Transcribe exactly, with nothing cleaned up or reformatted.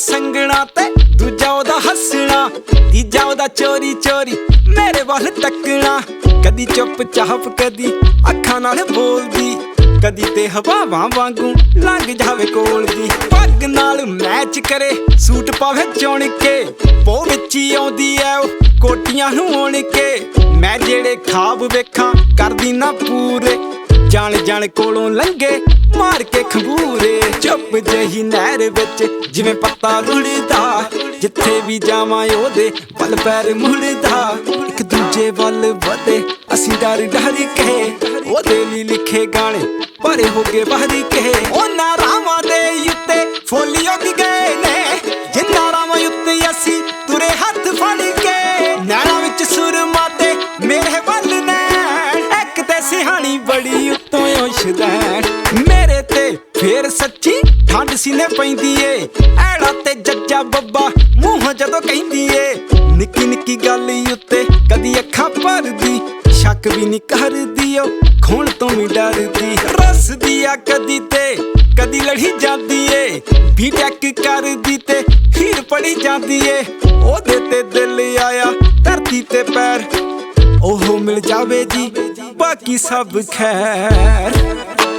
संगना ते दूजा ओदा हसना, तीजा ओदा चोरी चोरी मेरे वाल तकना। कदी चुप चाप कदी अखां नाल बोलदी, कदी ते हवावां वांगू लंघ जावे कोल दी। पग नाल मैच करे सूट पावे चुण के, पो विच ही आउंदी ऐ ओ कोटियां नूं उण के। मैं जेड़े खाब वेखां करदी ना पूरे, जान जान कोलों लंघे मार के खंगूरे। चुप जही नहर विच जिवें पत्ता रुड़दा, जिथे भी जावां ओदे वल पैर मुड़दा। इक दूजे वल वधे असीं डर डर के, ओदे लई लिखे गाने भरे हो गए बाहरी के। ओना रावां दे उत्ते फुल्ल उग गए ने, जिन्ना रावां उत्ते असीं तुरे हत्थ फड़ के। नैणां विच सुरमा ते मेरे वल नैण, इक ते सिहानी बड़ी उत्तों शदैण। मेरे ते फेर सच्ची ठंड सीने पैंदी ए, ऐड़ा ते जज्जा बब्बा मूंह जदों कहिंदी ए। निक्की निक्की गल उत्ते कदी अखां भरदी, शक भी नहीं करदी ओ खून तो भी डरदी। रसदी आ कदी ते कदी लड़ी जांदी ए, बीटेक करदी ते हीर पड़ी जांदी ए। ओदे ते दिल आया धरती ते पैर, ओहो मिल जावे जी बाकी सब खैर।